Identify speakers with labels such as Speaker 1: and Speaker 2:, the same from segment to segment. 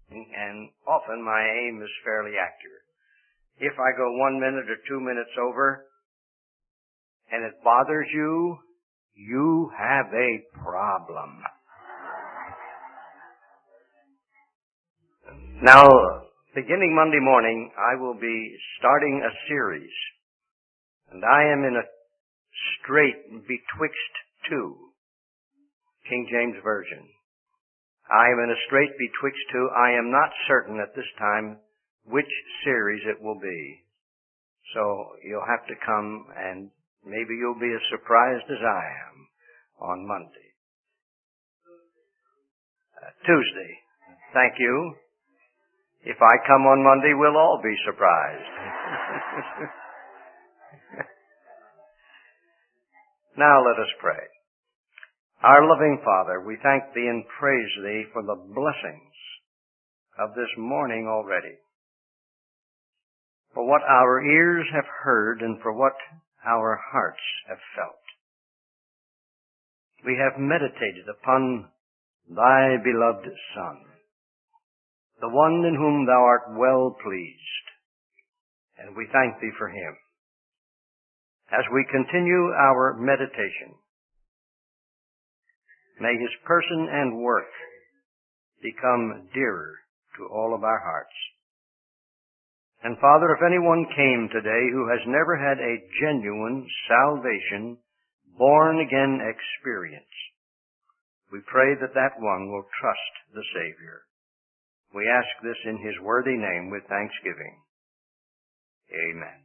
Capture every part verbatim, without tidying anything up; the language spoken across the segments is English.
Speaker 1: and often my aim is fairly accurate. If I go one minute or two minutes over, and it bothers you, you have a problem. Now, beginning Monday morning, I will be starting a series, and I am in a strait betwixt two, King James Version. I am in a strait betwixt two. I am not certain at this time which series it will be. So you'll have to come, and maybe you'll be as surprised as I am on Monday. Uh, Tuesday. Thank you. If I come on Monday, we'll all be surprised. Now let us pray. Our loving Father, we thank Thee and praise Thee for the blessings of this morning already, for what our ears have heard and for what our hearts have felt. We have meditated upon Thy beloved Son, the one in whom Thou art well pleased, and we thank Thee for Him. As we continue our meditation, may His person and work become dearer to all of our hearts. And Father, if anyone came today who has never had a genuine salvation, born-again experience, we pray that that one will trust the Savior. We ask this in His worthy name with thanksgiving. Amen.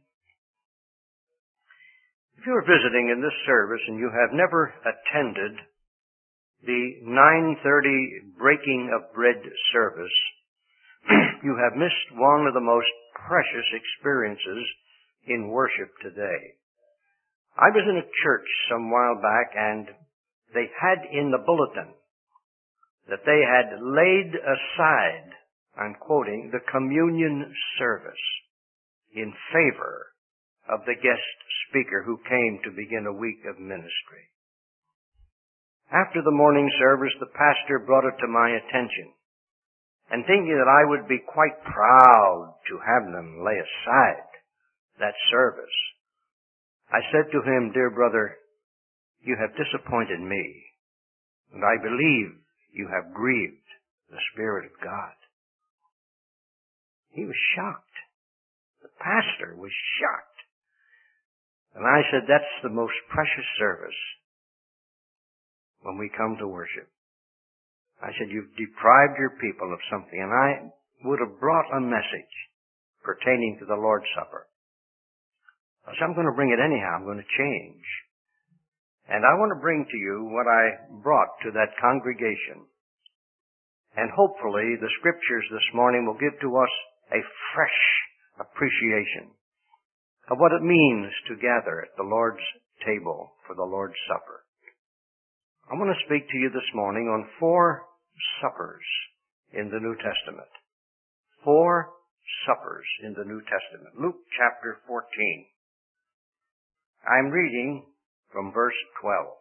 Speaker 1: If you are visiting in this service and you have never attended the nine thirty breaking of bread service, you have missed one of the most precious experiences in worship today. I was in a church some while back, and they had in the bulletin that they had laid aside, I'm quoting, the communion service in favor of the guest speaker who came to begin a week of ministry. After the morning service, the pastor brought it to my attention, and thinking that I would be quite proud to have them lay aside that service, I said to him, "Dear brother, you have disappointed me, and I believe you have grieved the Spirit of God." He was shocked. The pastor was shocked. And I said, "That's the most precious service when we come to worship." I said, "You've deprived your people of something," and I would have brought a message pertaining to the Lord's Supper. I said, "I'm going to bring it anyhow. I'm going to change. And I want to bring to you what I brought to that congregation. And hopefully the Scriptures this morning will give to us a fresh appreciation of what it means to gather at the Lord's table for the Lord's Supper. I want to speak to you this morning on four suppers in the New Testament. Four suppers in the New Testament. Luke chapter fourteen. I'm reading from verse twelve.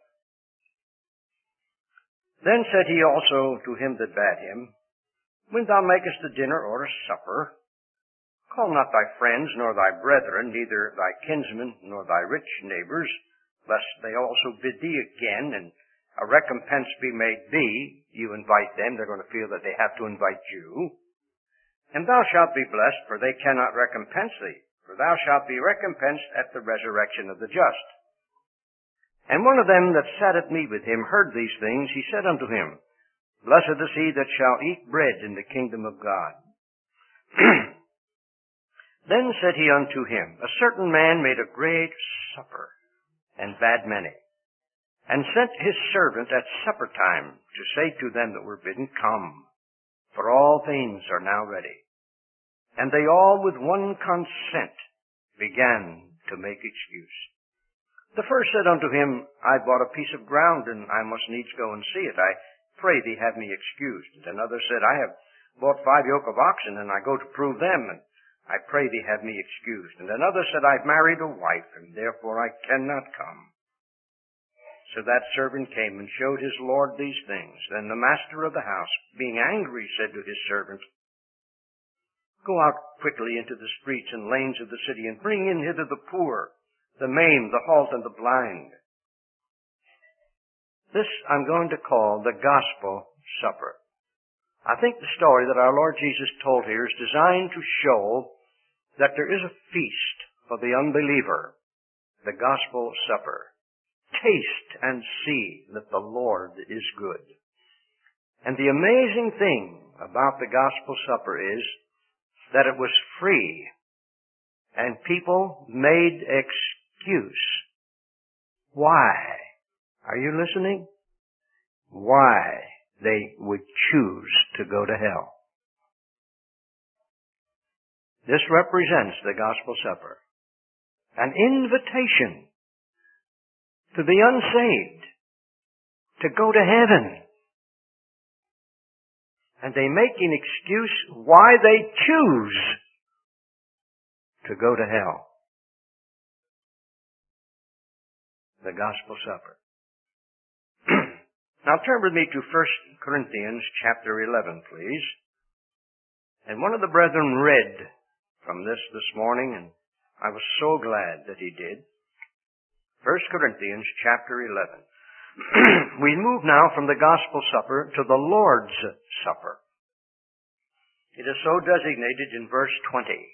Speaker 1: "Then said he also to him that bade him, When thou makest a dinner or a supper, call not thy friends nor thy brethren, neither thy kinsmen nor thy rich neighbors, lest they also bid thee again, and a recompense be made thee. You invite them, they're going to feel that they have to invite you. And thou shalt be blessed, for they cannot recompense thee, for thou shalt be recompensed at the resurrection of the just. And one of them that sat at meat with him heard these things. He said unto him, Blessed is he that shall eat bread in the kingdom of God. Then said he unto him, A certain man made a great supper, and bade many, and sent his servant at supper time to say to them that were bidden, Come, for all things are now ready. And they all with one consent began to make excuse. The first said unto him, I bought a piece of ground, and I must needs go and see it. I pray thee have me excused. And another said, I have bought five yoke of oxen, and I go to prove them, and I pray thee have me excused. And another said, I've married a wife, and therefore I cannot come. So that servant came and showed his lord these things. Then the master of the house, being angry, said to his servant, Go out quickly into the streets and lanes of the city, and bring in hither the poor, the maimed, the halt, and the blind. This I'm going to call the Gospel Supper. I think the story that our Lord Jesus told here is designed to show that there is a feast for the unbeliever, the Gospel Supper. Taste and see that the Lord is good. And the amazing thing about the Gospel Supper is that it was free, and people made excuse. Why? Are you listening? Why they would choose to go to hell. This represents the Gospel Supper. An invitation to the unsaved to go to heaven. And they make an excuse why they choose to go to hell. The Gospel Supper. Now turn with me to First Corinthians chapter eleven, please. And one of the brethren read from this this morning, and I was so glad that he did. First Corinthians chapter eleven. We move now from the Gospel Supper to the Lord's Supper. It is so designated in verse twenty.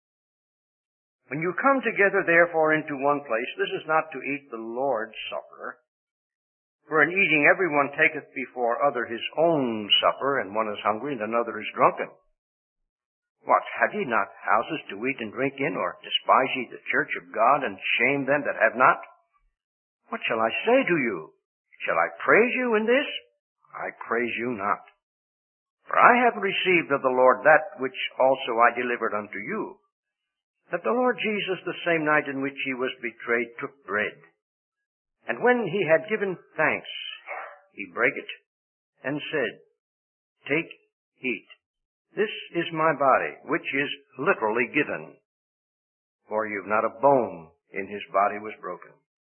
Speaker 1: When you come together therefore into one place, this is not to eat the Lord's Supper. For in eating everyone taketh before other his own supper, and one is hungry and another is drunken. What, have ye not houses to eat and drink in, or despise ye the church of God, and shame them that have not? What shall I say to you? Shall I praise you in this? I praise you not. For I have received of the Lord that which also I delivered unto you, that the Lord Jesus, the same night in which he was betrayed, took bread. And when he had given thanks, he brake it, and said, Take, eat. This is my body, which is literally given. For you've not a bone in his body was broken.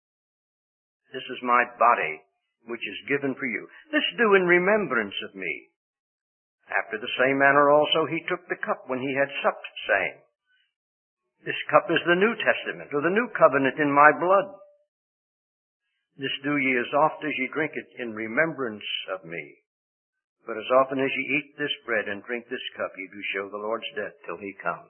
Speaker 1: This is my body, which is given for you. This do in remembrance of me. After the same manner also he took the cup when he had supped, saying, This cup is the New Testament, or the new covenant in my blood. This do ye as oft as ye drink it in remembrance of me. But as often as ye eat this bread and drink this cup, ye do show the Lord's death till he come.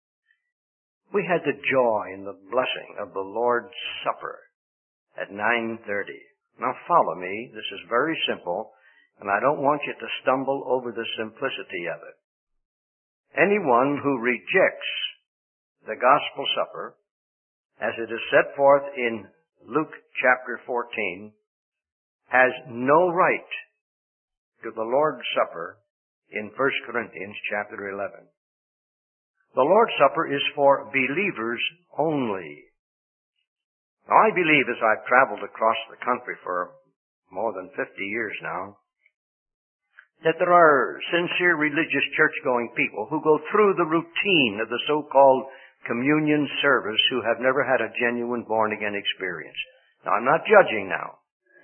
Speaker 1: We had the joy and the blessing of the Lord's Supper at nine thirty. Now follow me. This is very simple, and I don't want you to stumble over the simplicity of it. Anyone who rejects the Gospel Supper, as it is set forth in Luke chapter fourteen, has no right to the Lord's Supper in First Corinthians chapter eleven. The Lord's Supper is for believers only. Now, I believe, as I've traveled across the country for more than fifty years now, that there are sincere religious church-going people who go through the routine of the so-called communion service who have never had a genuine born-again experience. Now, I'm not judging now,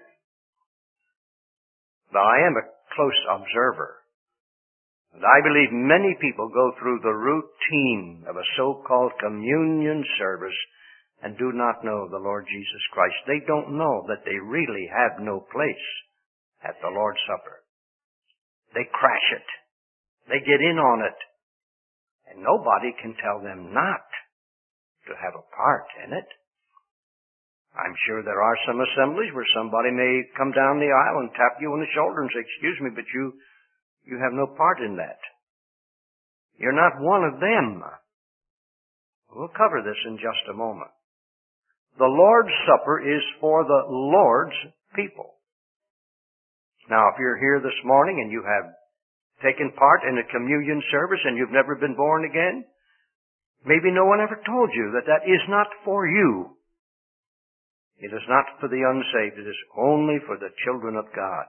Speaker 1: but I am a close observer. And I believe many people go through the routine of a so-called communion service and do not know the Lord Jesus Christ. They don't know that they really have no place at the Lord's Supper. They crash it. They get in on it. And nobody can tell them not to have a part in it. I'm sure there are some assemblies where somebody may come down the aisle and tap you on the shoulder and say, excuse me, but you, you have no part in that. You're not one of them. We'll cover this in just a moment. The Lord's Supper is for the Lord's people. Now, if you're here this morning and you have taken part in a communion service and you've never been born again, maybe no one ever told you that that is not for you. It is not for the unsaved. It is only for the children of God.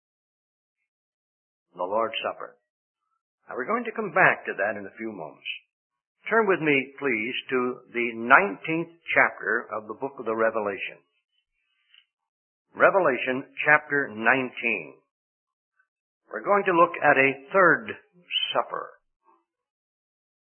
Speaker 1: The Lord's Supper. Now, we're going to come back to that in a few moments. Turn with me, please, to the nineteenth chapter of the book of the Revelation. Revelation chapter nineteen. We're going to look at a third supper.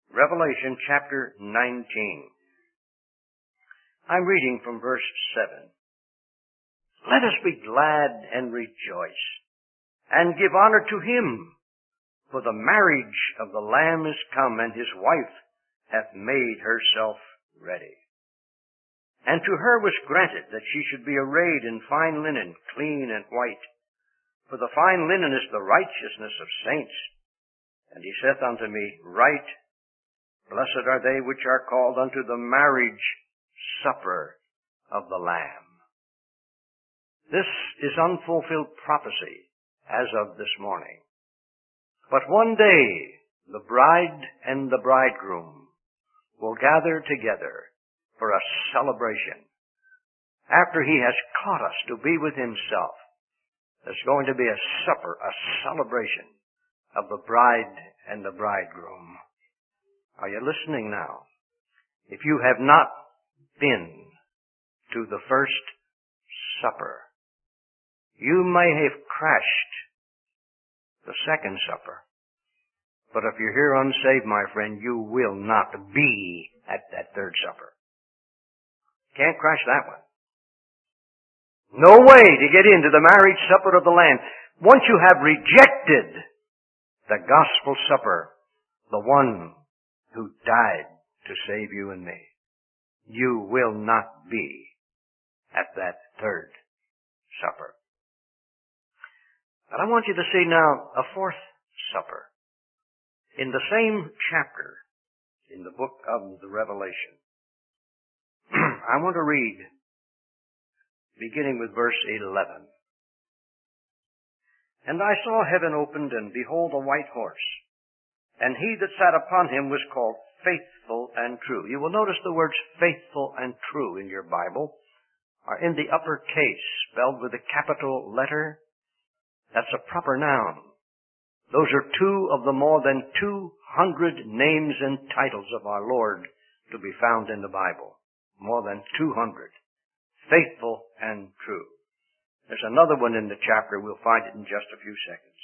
Speaker 1: Revelation chapter nineteen. I'm reading from verse seven. Let us be glad and rejoice, and give honor to him, for the marriage of the Lamb is come, and his wife hath made herself ready. And to her was granted that she should be arrayed in fine linen, clean and white. For the fine linen is the righteousness of saints. And he saith unto me, Write, Blessed are they which are called unto the marriage supper of the Lamb. This is unfulfilled prophecy as of this morning. But one day the bride and the bridegroom will gather together for a celebration. After he has caught us to be with himself, there's going to be a supper, a celebration of the bride and the bridegroom. Are you listening now? If you have not been to the first supper, you may have crashed the second supper. But if you're here unsaved, my friend, you will not be at that third supper. Can't crash that one. No way to get into the marriage supper of the Lamb. Once you have rejected the gospel supper, the one who died to save you and me, you will not be at that third supper. But I want you to see now a fourth supper. In the same chapter, in the book of the Revelation, I want to read, beginning with verse eleven. And I saw heaven opened, and behold a white horse, and he that sat upon him was called Faithful and True. You will notice the words faithful and true in your Bible are in the upper case, spelled with a capital letter. That's a proper noun. Those are two of the more than two hundred names and titles of our Lord to be found in the Bible. More than two hundred. Faithful and true. There's another one in the chapter. We'll find it in just a few seconds.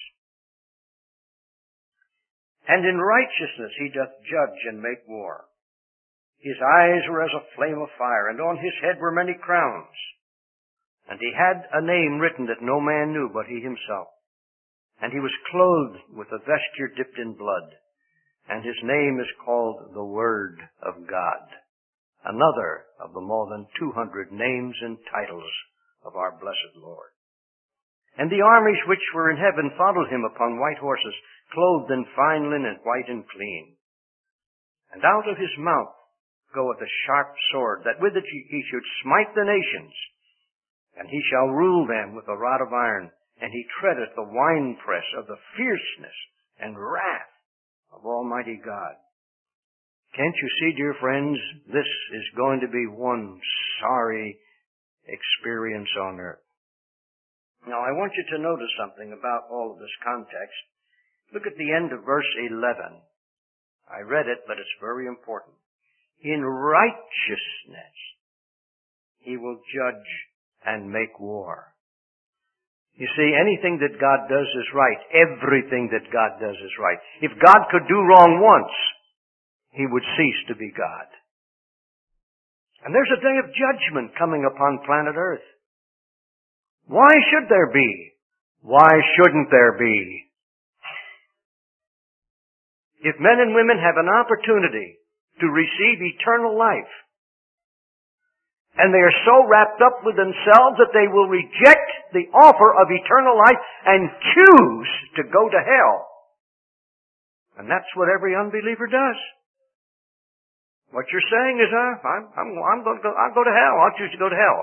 Speaker 1: And in righteousness he doth judge and make war. His eyes were as a flame of fire, and on his head were many crowns. And he had a name written that no man knew but he himself. And he was clothed with a vesture dipped in blood. And his name is called the Word of God. Another of the more than two hundred names and titles of our blessed Lord. And the armies which were in heaven followed him upon white horses, clothed in fine linen, white and clean. And out of his mouth goeth a sharp sword, that with it he should smite the nations. And he shall rule them with a rod of iron, and he treadeth the winepress of the fierceness and wrath of Almighty God. Can't you see, dear friends, this is going to be one sorry experience on earth. Now, I want you to notice something about all of this context. Look at the end of verse eleven. I read it, but it's very important. In righteousness he will judge and make war. You see, anything that God does is right. Everything that God does is right. If God could do wrong once, he would cease to be God. And there's a day of judgment coming upon planet Earth. Why should there be? Why shouldn't there be? If men and women have an opportunity to receive eternal life, and they are so wrapped up with themselves that they will reject the offer of eternal life and choose to go to hell. And that's what every unbeliever does. What you're saying is, uh, I'm, I'm, I'm going to go, I'll go to hell. I'll choose to go to hell.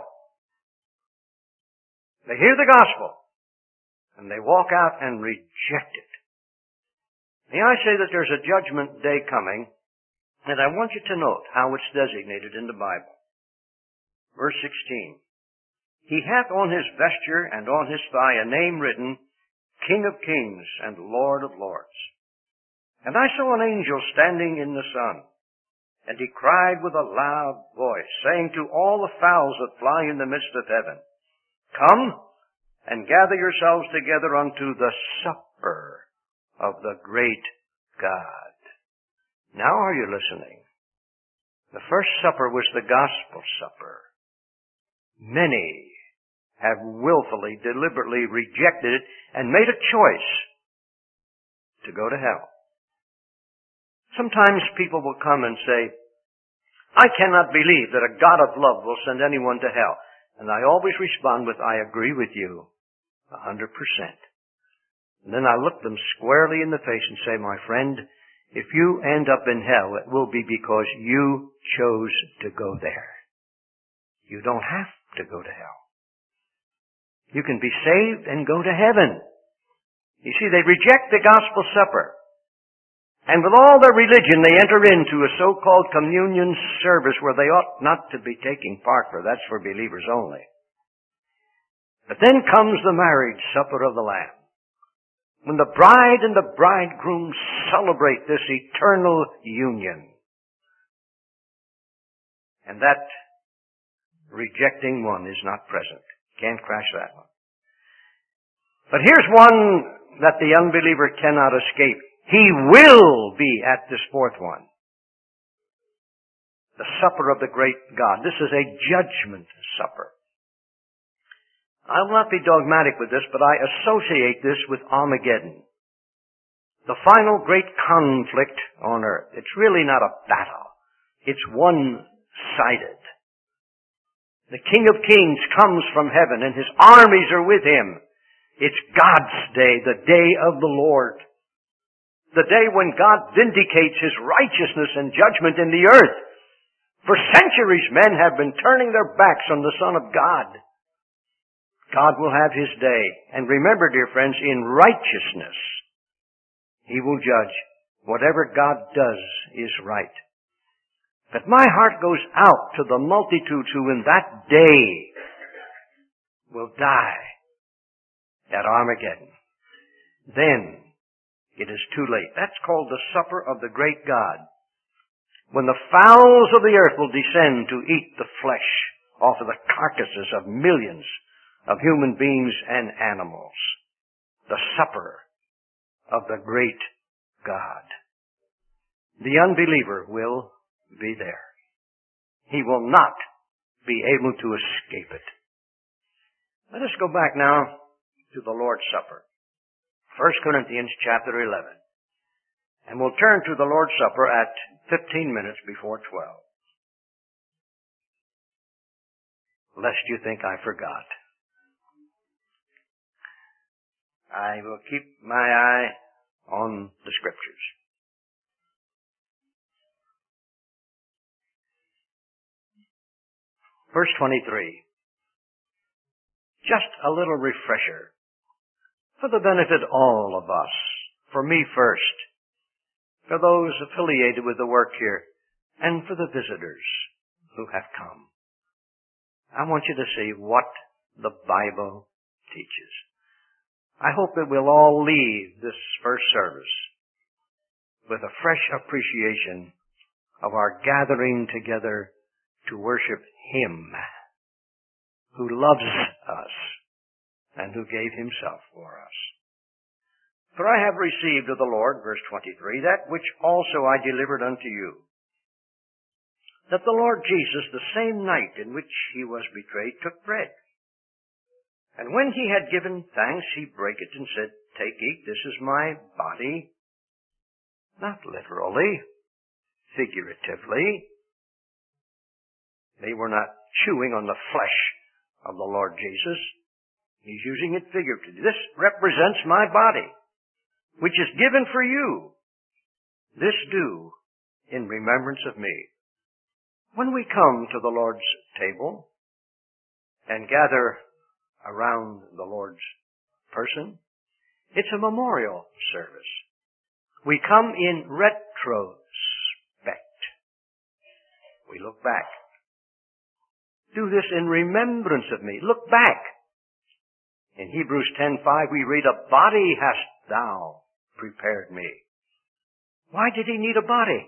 Speaker 1: They hear the gospel, and they walk out and reject it. May I say that there's a judgment day coming, and I want you to note how it's designated in the Bible. Verse sixteen. He hath on his vesture and on his thigh a name written, King of Kings and Lord of Lords. And I saw an angel standing in the sun, and he cried with a loud voice, saying to all the fowls that fly in the midst of heaven, Come and gather yourselves together unto the supper of the great God. Now are you listening? The first supper was the gospel supper. Many have willfully, deliberately rejected it and made a choice to go to hell. Sometimes people will come and say, I cannot believe that a God of love will send anyone to hell. And I always respond with, I agree with you, a hundred percent. And then I look them squarely in the face and say, my friend, if you end up in hell, it will be because you chose to go there. You don't have to go to hell. You can be saved and go to heaven. You see, they reject the gospel supper. And with all their religion, they enter into a so-called communion service where they ought not to be taking part, for that's for believers only. But then comes the marriage supper of the Lamb, when the bride and the bridegroom celebrate this eternal union. And that rejecting one is not present. Can't crash that one. But here's one that the unbeliever cannot escape. He will be at this fourth one. The supper of the great God. This is a judgment supper. I will not be dogmatic with this, but I associate this with Armageddon. The final great conflict on earth. It's really not a battle. It's one-sided. The King of Kings comes from heaven and his armies are with him. It's God's day, the day of the Lord. The day when God vindicates his righteousness and judgment in the earth. For centuries men have been turning their backs on the Son of God. God will have his day. And remember, dear friends, in righteousness, he will judge. Whatever God does is right. But my heart goes out to the multitudes who in that day will die at Armageddon. Then it is too late. That's called the supper of the great God. When the fowls of the earth will descend to eat the flesh off of the carcasses of millions of human beings and animals. The supper of the great God. The unbeliever will be there. He will not be able to escape it. Let us go back now to the Lord's Supper. First Corinthians chapter eleven. And we'll turn to the Lord's Supper at fifteen minutes before twelve. Lest you think I forgot. I will keep my eye on the Scriptures. Verse twenty-three. Just a little refresher for the benefit of all of us. For me first. For those affiliated with the work here. And for the visitors who have come. I want you to see what the Bible teaches. I hope that we'll all leave this first service with a fresh appreciation of our gathering together to worship Him who loves us and who gave Himself for us. For I have received of the Lord, verse twenty-three, that which also I delivered unto you, that the Lord Jesus, the same night in which He was betrayed, took bread. And when He had given thanks, He brake it and said, Take, eat, this is my body. Not literally, figuratively. They were not chewing on the flesh of the Lord Jesus. He's using it figuratively. This represents my body, which is given for you. This do in remembrance of me. When we come to the Lord's table and gather around the Lord's person, it's a memorial service. We come in retrospect. We look back. Do this in remembrance of me. Look back. In Hebrews ten five we read, A body hast thou prepared me. Why did He need a body?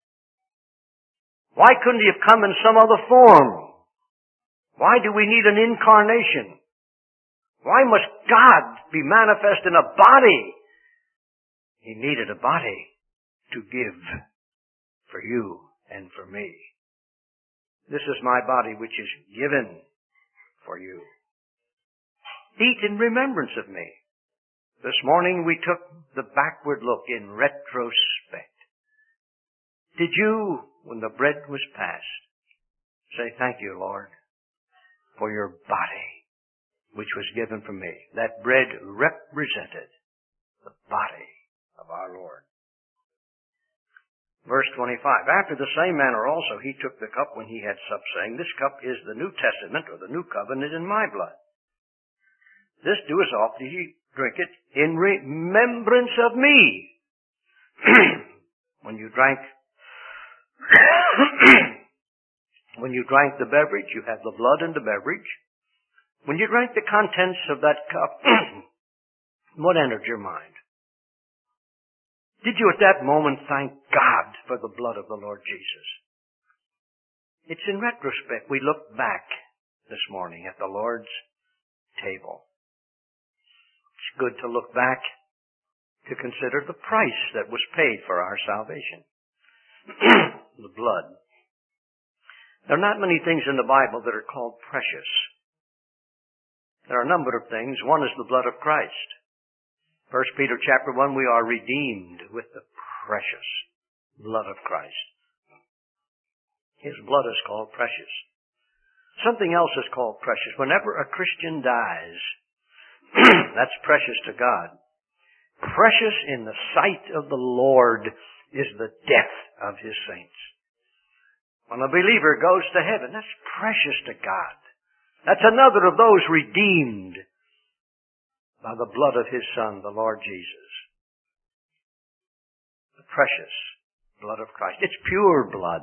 Speaker 1: Why couldn't He have come in some other form? Why do we need an incarnation? Why must God be manifest in a body? He needed a body to give for you and for me. This is my body which is given for you. Eat in remembrance of me. This morning we took the backward look in retrospect. Did you, when the bread was passed, say, thank you, Lord, for your body which was given for me? That bread represented the body of our Lord. Verse twenty-five, after the same manner also he took the cup when he had supped, saying, this cup is the New Testament, or the New Covenant, in my blood. This do as oft as ye drink it in remembrance of me. When you drank, when you drank the beverage, you had the blood in the beverage. When you drank the contents of that cup, what entered your mind? Did you at that moment thank God for the blood of the Lord Jesus? It's in retrospect. We look back this morning at the Lord's table. It's good to look back to consider the price that was paid for our salvation. The blood. There are not many things in the Bible that are called precious. There are a number of things. One is the blood of Christ. First Peter chapter one, we are redeemed with the precious blood of Christ. His blood is called precious. Something else is called precious. Whenever a Christian dies, that's precious to God. Precious in the sight of the Lord is the death of His saints. When a believer goes to heaven, that's precious to God. That's another of those redeemed by the blood of His Son, the Lord Jesus. The precious blood of Christ. It's pure blood.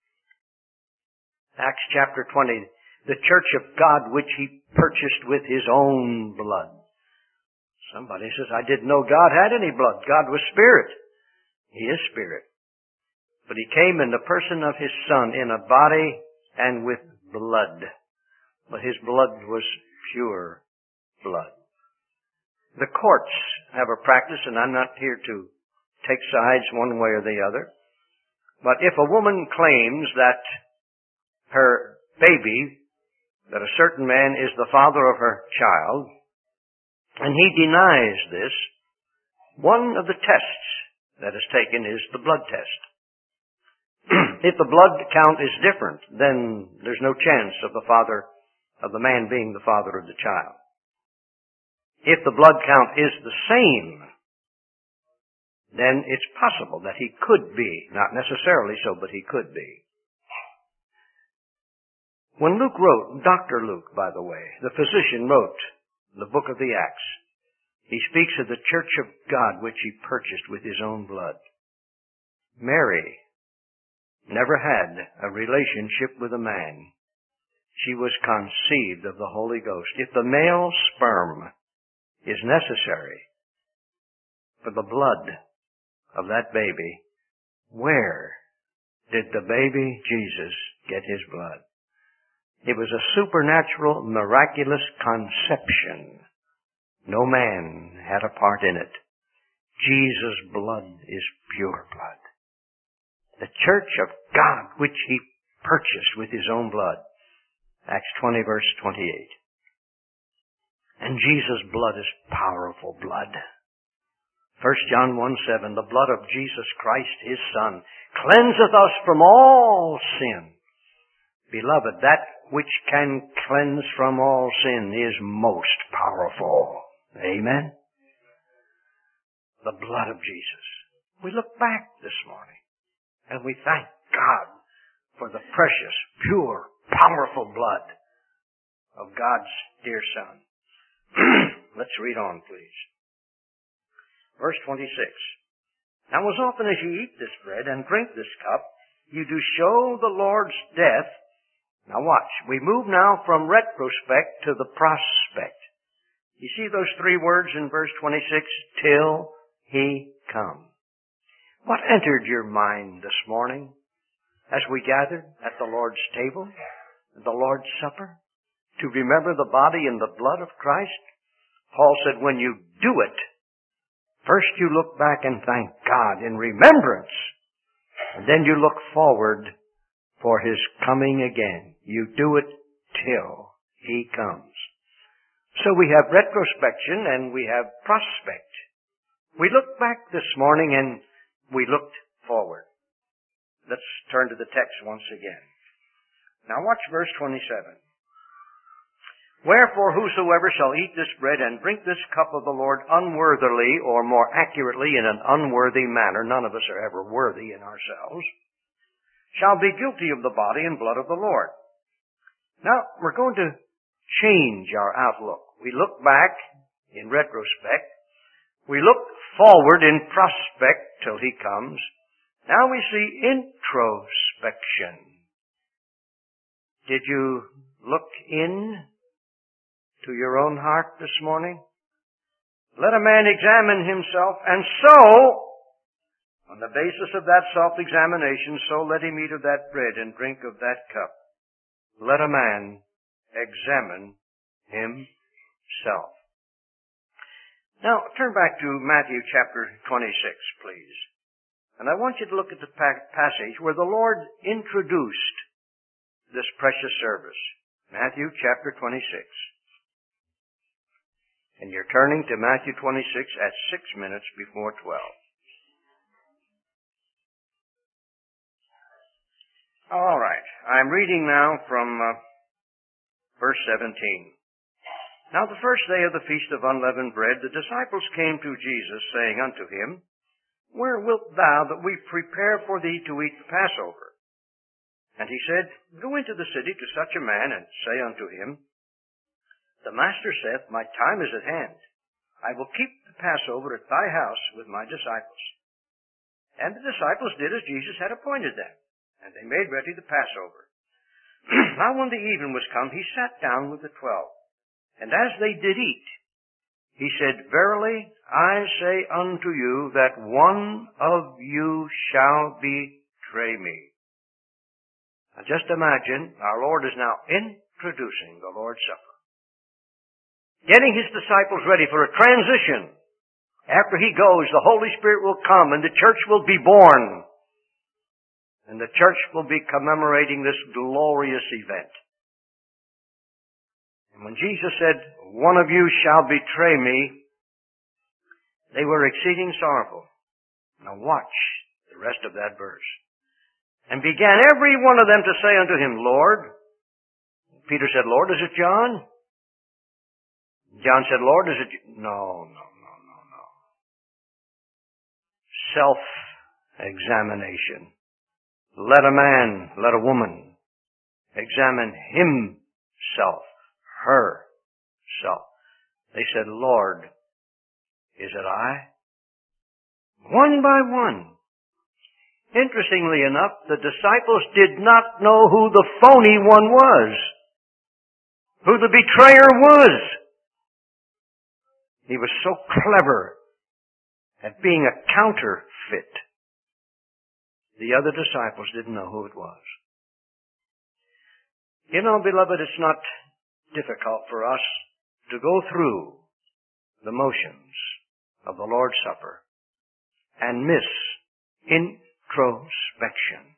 Speaker 1: Acts chapter twenty, the church of God which He purchased with His own blood. Somebody says, I didn't know God had any blood. God was Spirit. He is Spirit. But He came in the person of His Son in a body and with blood. But His blood was pure blood. The courts have a practice, and I'm not here to take sides one way or the other, but if a woman claims that her baby, that a certain man is the father of her child, and he denies this, one of the tests that is taken is the blood test. If the blood count is different, then there's no chance of the father, of the man being the father of the child. If the blood count is the same, then it's possible that he could be. Not necessarily so, but he could be. When Luke wrote, Doctor Luke, by the way, the physician, wrote the book of the Acts, he speaks of the church of God which He purchased with His own blood. Mary never had a relationship with a man. She was conceived of the Holy Ghost. If the male sperm is necessary for the blood of that baby, where did the baby Jesus get his blood? It was a supernatural, miraculous conception. No man had a part in it. Jesus' blood is pure blood. The church of God which He purchased with His own blood. Acts twenty verse twenty-eight. And Jesus' blood is powerful blood. First John one seven, the blood of Jesus Christ, His Son, cleanseth us from all sin. Beloved, that which can cleanse from all sin is most powerful. Amen? The blood of Jesus. We look back this morning and we thank God for the precious, pure, powerful blood of God's dear Son. Let's read on, please. Verse twenty-six. Now as often as ye eat this bread and drink this cup, you do show the Lord's death. Now watch. We move now from retrospect to the prospect. You see those three words in verse twenty-six? Till He come. What entered your mind this morning as we gathered at the Lord's table, the Lord's Supper, to remember the body and the blood of Christ? Paul said, when you do it, first you look back and thank God in remembrance And then you look forward for His coming again. You do it till He comes. So we have retrospection and we have prospect. We looked back this morning and we looked forward. Let's turn to the text once again. Now watch verse twenty-seven. Wherefore whosoever shall eat this bread and drink this cup of the Lord unworthily, or more accurately in an unworthy manner, none of us are ever worthy in ourselves, shall be guilty of the body and blood of the Lord. Now, we're going to change our outlook. We look back in retrospect. We look forward in prospect till He comes. Now we see introspection. Did you look in to your own heart this morning? Let a man examine himself, and so, on the basis of that self-examination, so let him eat of that bread and drink of that cup. Let a man examine himself. Now, turn back to Matthew chapter twenty-six, please. And I want you to look at the passage where the Lord introduced this precious service. Matthew chapter twenty-six. And you're turning to Matthew twenty-six at six minutes before twelve. All right. I'm reading now from uh, verse seventeen. Now the first day of the feast of unleavened bread, the disciples came to Jesus, saying unto him, Where wilt thou that we prepare for thee to eat the Passover? And he said, Go into the city to such a man, and say unto him, The Master saith, My time is at hand. I will keep the Passover at thy house with my disciples. And the disciples did as Jesus had appointed them, and they made ready the Passover. Now when the even was come, he sat down with the twelve. And as they did eat, he said, Verily I say unto you that one of you shall betray me. Now just imagine, our Lord is now introducing the Lord's Supper, getting His disciples ready for a transition. After He goes, the Holy Spirit will come and the church will be born. And the church will be commemorating this glorious event. And when Jesus said, One of you shall betray me, they were exceeding sorrowful. Now watch the rest of that verse. And began every one of them to say unto him, Lord. Peter said, Lord, is it John? John said, Lord, is it... No, no, no, no, no. Self-examination. Let a man, let a woman examine himself, herself. They said, Lord, is it I? One by one. Interestingly enough, the disciples did not know who the phony one was, who the betrayer was. He was so clever at being a counterfeit. The other disciples didn't know who it was. You know, beloved, it's not difficult for us to go through the motions of the Lord's Supper and miss introspection,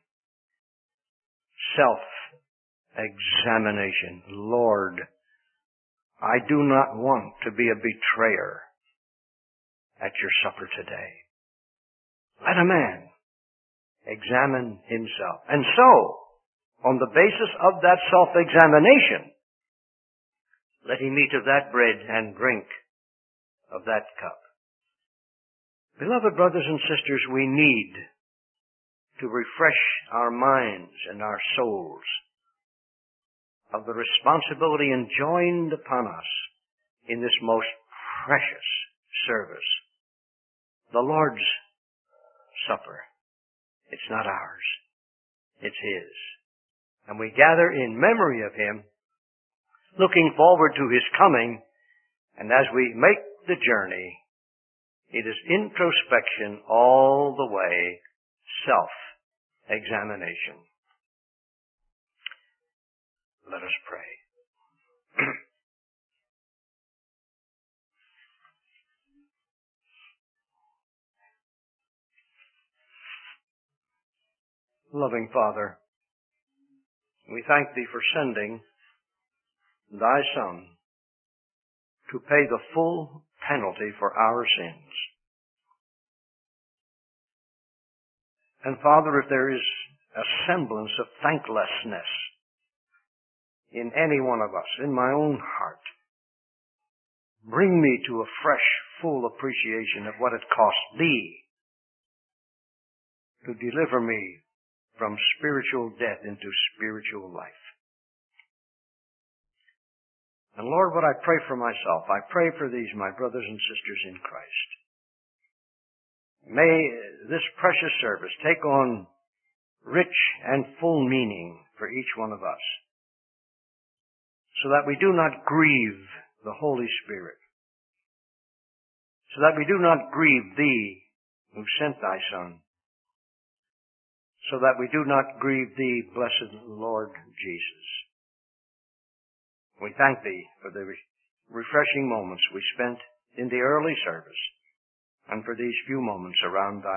Speaker 1: self-examination. Lord, I do not want to be a betrayer at your supper today. Let a man examine himself. And so, on the basis of that self-examination, let him eat of that bread and drink of that cup. Beloved brothers and sisters, we need to refresh our minds and our souls of the responsibility enjoined upon us in this most precious service, the Lord's Supper. It's not ours. It's His. And we gather in memory of Him, looking forward to His coming, and as we make the journey, it is introspection all the way, self-examination. Let us pray. Loving Father, we thank Thee for sending Thy Son to pay the full penalty for our sins. And Father, if there is a semblance of thanklessness in any one of us, in my own heart, bring me to a fresh, full appreciation of what it cost Thee to deliver me from spiritual death into spiritual life. And Lord, what I pray for myself, I pray for these, my brothers and sisters in Christ. May this precious service take on rich and full meaning for each one of us, so that we do not grieve the Holy Spirit, so that we do not grieve Thee who sent Thy Son, so that we do not grieve Thee, blessed Lord Jesus. We thank Thee for the refreshing moments we spent in the early service and for these few moments around Thy